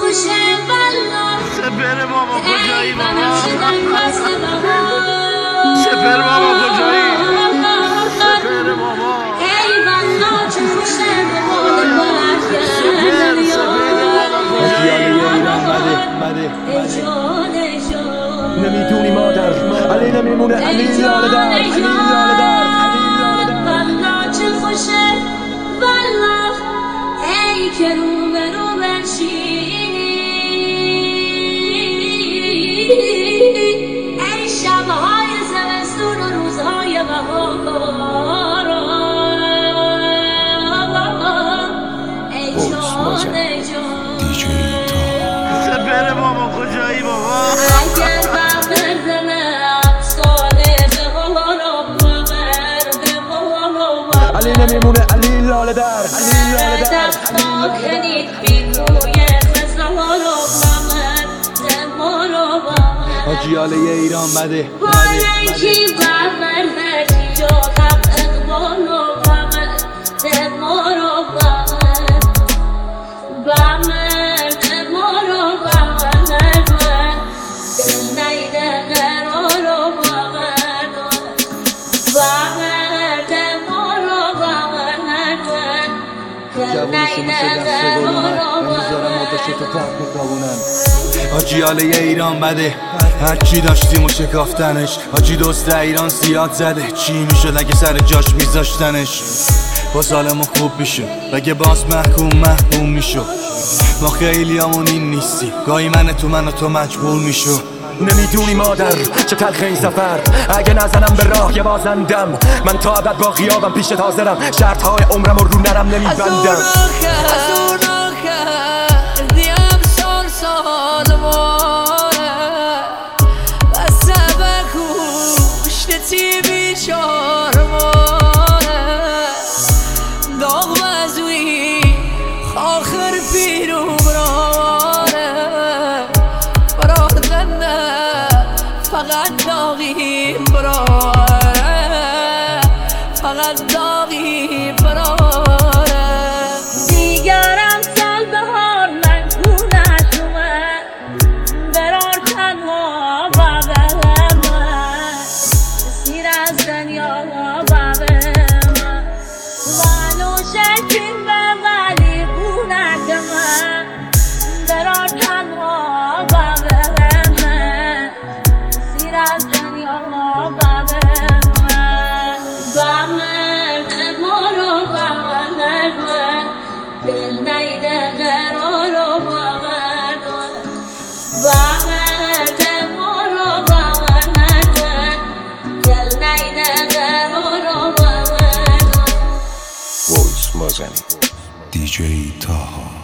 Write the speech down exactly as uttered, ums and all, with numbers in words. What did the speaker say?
خوشه والله سپر بابا کجایی بابا سپر بابا کجایی سپر بابا ای والله چه خوشه به مال سپر سپر بابا کجایی ای جان ای جان نمیدونی مادر علی نمیمونه علی لاله در علی لاله در والله چه خوشه والله ای که رو به رو بنشینی ای شبهای زمستون و روزهای بهار ای جان ای جان سپر بابا کجایی بابا اگر بغل دلم ساله علی نمیمونه علی لاله در علی لاله در آجیاله ایران بده آجیاله ایران بده هرچی داشتیم و شکافتنش آجی دوست ایران زیاد زده چی میشد اگه سر جاش میذاشتنش با سالمون خوب میشد بگه باز محکوم محکوم میشد ما خیلی همون این نیستی گاهی من تو من و تو مجبور میشو نمیدونی مادر چه تلخ این سفر اگه نزنم به راه یه بازندم من تا ابد با غیابم پیشت حاضرم شرط های عمرم رو رو نرم نمیبندم از اون آخر دیم سال سال ماره و سبکوشت تی بیچار ماره داغ مزوی آخر پیرو براره فقط داغی براره فقط داغی براره دیگرم سال بهار من گونت اومد برار تنها بابه من سیر از دنیا بابه من وانو شکین به ولی گونت من برار تنها بابه از دنیا بابه من بامرد ما رو بامرد من دل نیده قرار رو بامرد من بامرد ما رو بامرد من دل نیده قرار رو بامرد من وایس مازنی دی جی تاها